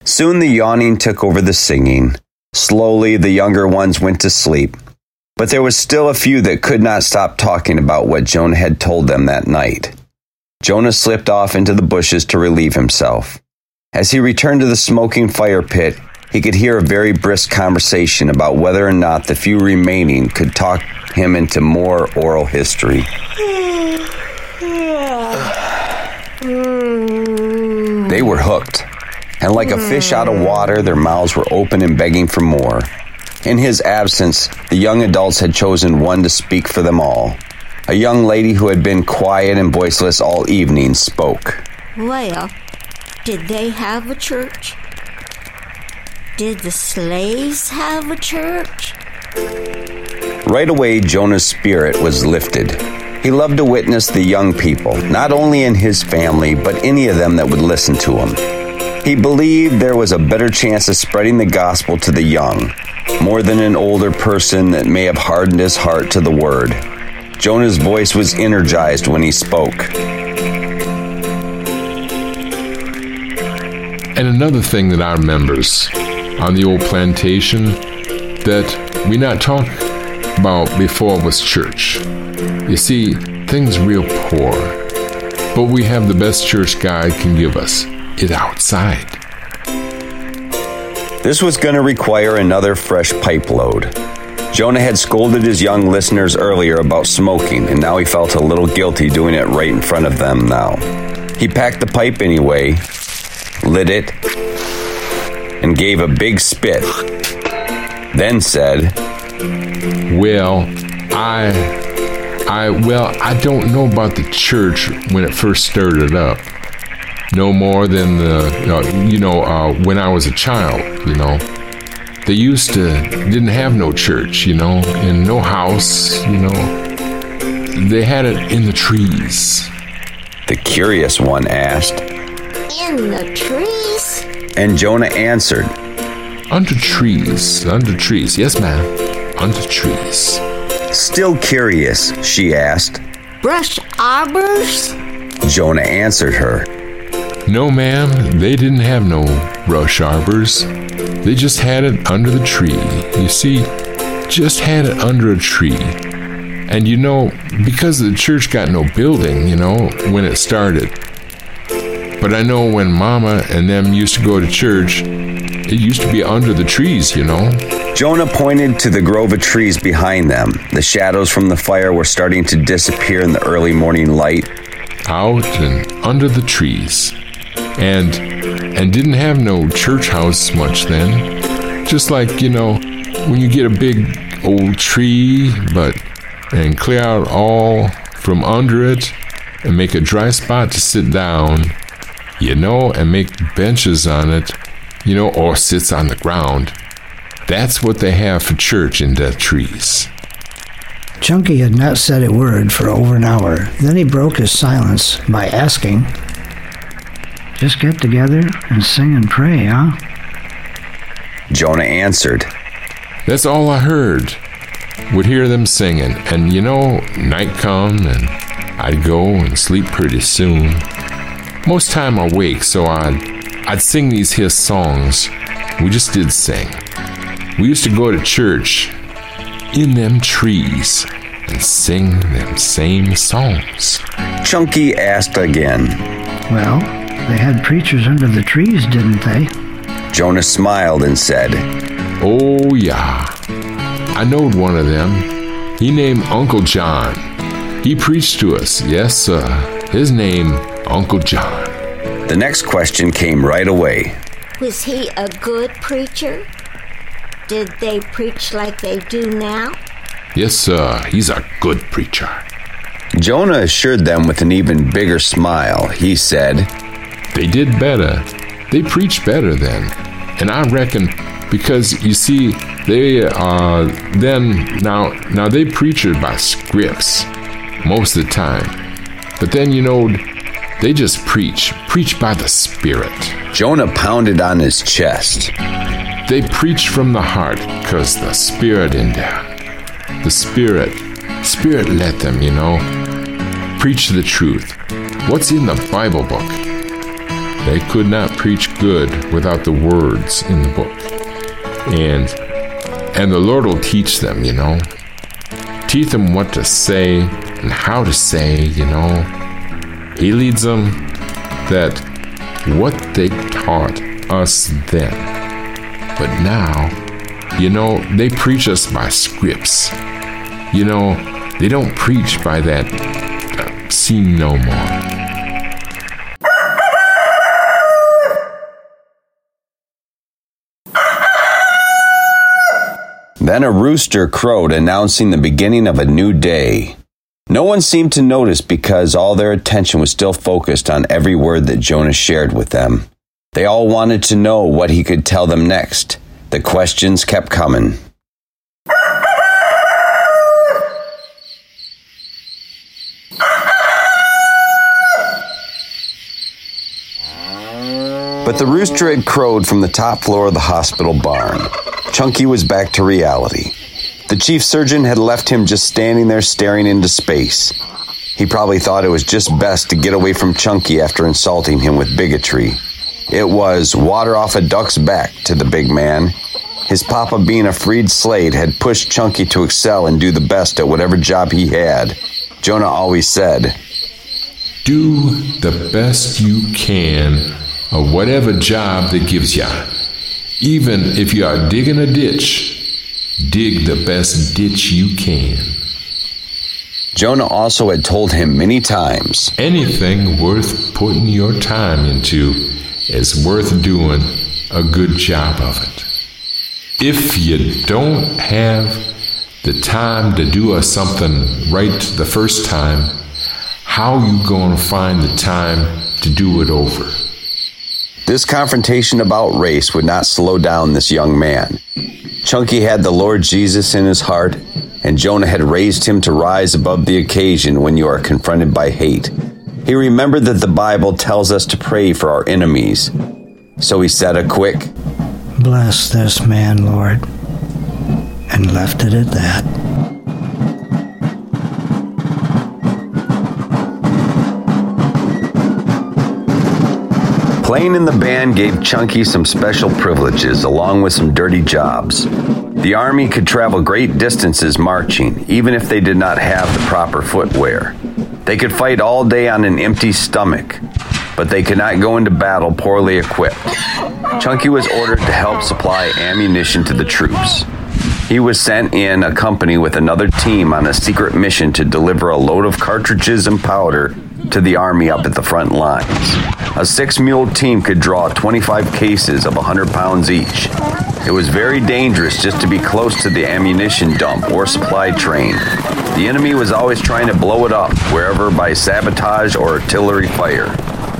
Soon the yawning took over the singing. Slowly, the younger ones went to sleep. But there was still a few that could not stop talking about what Jonah had told them that night. Jonah slipped off into the bushes to relieve himself. As he returned to the smoking fire pit, he could hear a very brisk conversation about whether or not the few remaining could talk him into more oral history. They were hooked, and like a fish out of water, their mouths were open and begging for more. In his absence, the young adults had chosen one to speak for them all. A young lady who had been quiet and voiceless all evening spoke. Well, did they have a church? Did the slaves have a church? Right away, Jonah's spirit was lifted. He loved to witness the young people, not only in his family, but any of them that would listen to him. He believed there was a better chance of spreading the gospel to the young, more than an older person that may have hardened his heart to the word. Jonah's voice was energized when he spoke. And another thing that I remembers on the old plantation that we not talk about before was church. You see, things real poor, but we have the best church God can give us, it outside. This was going to require another fresh pipe load. Jonah had scolded his young listeners earlier about smoking, and now he felt a little guilty doing it right in front of them now. He packed the pipe anyway, lit it, and gave a big spit, then said, Well, I don't know about the church when it first started up. No more than when I was a child, They didn't have no church, and no house, They had it in the trees. The curious one asked, In the trees? And Jonah answered, Under trees. Yes, ma'am, under trees. Still curious, she asked. Brush arbors? Jonah answered her. No, ma'am, they didn't have no brush arbors. They just had it under the tree. You see, just had it under a tree. And because the church got no building, when it started. But I know when Mama and them used to go to church, it used to be under the trees, Jonah pointed to the grove of trees behind them. The shadows from the fire were starting to disappear in the early morning light. Out and under the trees. And didn't have no church house much then. Just like, when you get a big old tree, and clear out all from under it and make a dry spot to sit down, and make benches on it, or sits on the ground. That's what they have for church in the trees. Chunky had not said a word for over an hour. Then he broke his silence by asking, Just get together and sing and pray, huh? Jonah answered, That's all I heard. Would hear them singing, and night come, and I'd go and sleep pretty soon. Most time I wake, so I'd sing these here songs. We just did sing. We used to go to church in them trees and sing them same songs. Chunky asked again. Well, they had preachers under the trees, didn't they? Jonah smiled and said, Oh, yeah. I knowed one of them. He named Uncle John. He preached to us. Yes, sir. His name, Uncle John. The next question came right away. Was he a good preacher? Did they preach like they do now? Yes, sir. He's a good preacher. Jonah assured them with an even bigger smile. He said, They did better. They preached better then. And I reckon because, you see, they now they preached by scripts most of the time. But then, they just preach by the Spirit. Jonah pounded on his chest. They preach from the heart because the Spirit in there. The Spirit let them, preach the truth. What's in the Bible book? They could not preach good without the words in the book. And the Lord will teach them, Teach them what to say and how to say, He leads them that what they taught us then. But now, they preach us by scripts. They don't preach by that seen no more. Then a rooster crowed, announcing the beginning of a new day. No one seemed to notice because all their attention was still focused on every word that Jonah shared with them. They all wanted to know what he could tell them next. The questions kept coming. But the rooster had crowed from the top floor of the hospital barn. Chunky was back to reality. The chief surgeon had left him just standing there staring into space. He probably thought it was just best to get away from Chunky after insulting him with bigotry. It was water off a duck's back to the big man. His papa, being a freed slave, had pushed Chunky to excel and do the best at whatever job he had. Jonah always said, "Do the best you can of whatever job they gives ya. Even if you are digging a ditch, dig the best ditch you can." Jonah also had told him many times, "Anything worth putting your time into is worth doing a good job of it. If you don't have the time to do something right the first time, how you going to find the time to do it over?" This confrontation about race would not slow down this young man. Chunky had the Lord Jesus in his heart, and Jonah had raised him to rise above the occasion when you are confronted by hate. He remembered that the Bible tells us to pray for our enemies. So he said a quick, "Bless this man, Lord," and left it at that. Playing in the band gave Chunky some special privileges along with some dirty jobs. The army could travel great distances marching, even if they did not have the proper footwear. They could fight all day on an empty stomach, but they could not go into battle poorly equipped. Chunky was ordered to help supply ammunition to the troops. He was sent in a company with another team on a secret mission to deliver a load of cartridges and powder to the army up at the front lines. A 6-mule team could draw 25 cases of 100 pounds each. It was very dangerous just to be close to the ammunition dump or supply train. The enemy was always trying to blow it up, wherever by sabotage or artillery fire.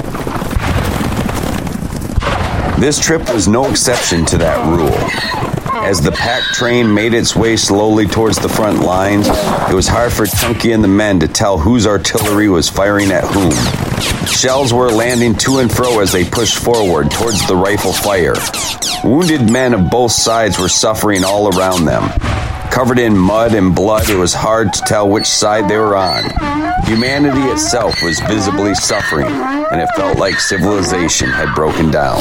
This trip was no exception to that rule. As the pack train made its way slowly towards the front lines, it was hard for Chunky and the men to tell whose artillery was firing at whom. Shells were landing to and fro as they pushed forward towards the rifle fire. Wounded men of both sides were suffering all around them. Covered in mud and blood, it was hard to tell which side they were on. Humanity itself was visibly suffering, and it felt like civilization had broken down.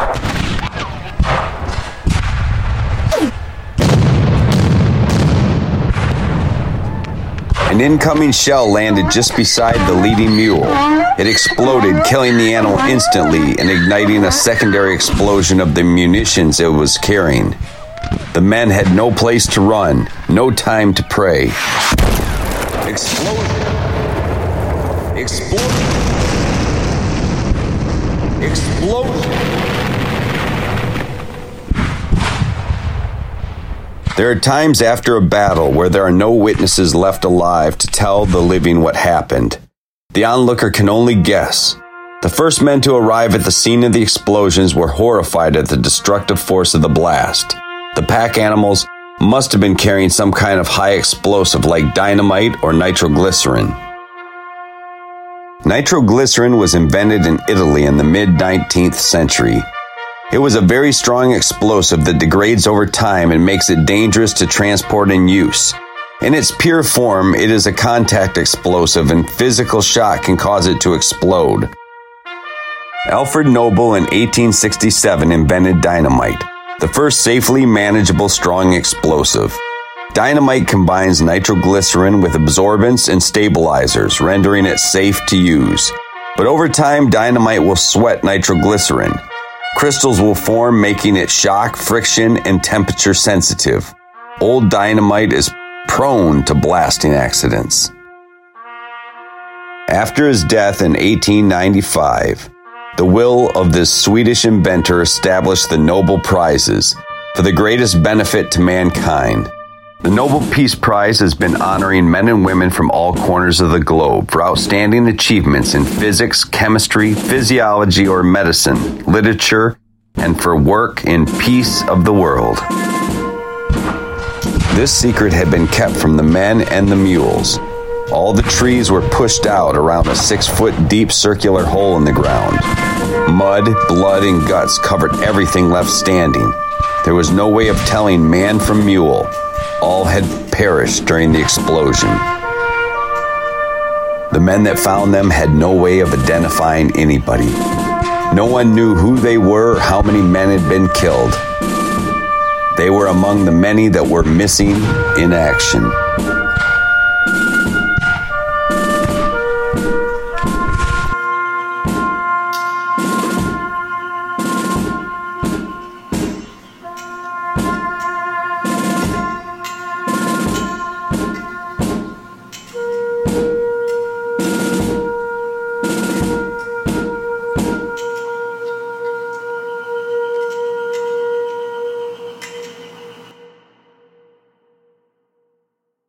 An incoming shell landed just beside the leading mule. It exploded, killing the animal instantly and igniting a secondary explosion of the munitions it was carrying. The men had no place to run, no time to pray. Explosion! Explosion! Explosion! There are times after a battle where there are no witnesses left alive to tell the living what happened. The onlooker can only guess. The first men to arrive at the scene of the explosions were horrified at the destructive force of the blast. The pack animals must have been carrying some kind of high explosive like dynamite or nitroglycerin. Nitroglycerin was invented in Italy in the mid-19th century. It was a very strong explosive that degrades over time and makes it dangerous to transport and use. In its pure form, it is a contact explosive, and physical shock can cause it to explode. Alfred Nobel in 1867 invented dynamite, the first safely manageable strong explosive. Dynamite combines nitroglycerin with absorbents and stabilizers, rendering it safe to use. But over time, dynamite will sweat nitroglycerin. Crystals will form, making it shock, friction, and temperature sensitive. Old dynamite is prone to blasting accidents. After his death in 1895, the will of this Swedish inventor established the Nobel Prizes for the greatest benefit to mankind. The Nobel Peace Prize has been honoring men and women from all corners of the globe for outstanding achievements in physics, chemistry, physiology, or medicine, literature, and for work in peace of the world. This secret had been kept from the men and the mules. All the trees were pushed out around a 6-foot deep circular hole in the ground. Mud, blood, and guts covered everything left standing. There was no way of telling man from mule. All had perished during the explosion. The men that found them had no way of identifying anybody. No one knew who they were or how many men had been killed. They were among the many that were missing in action.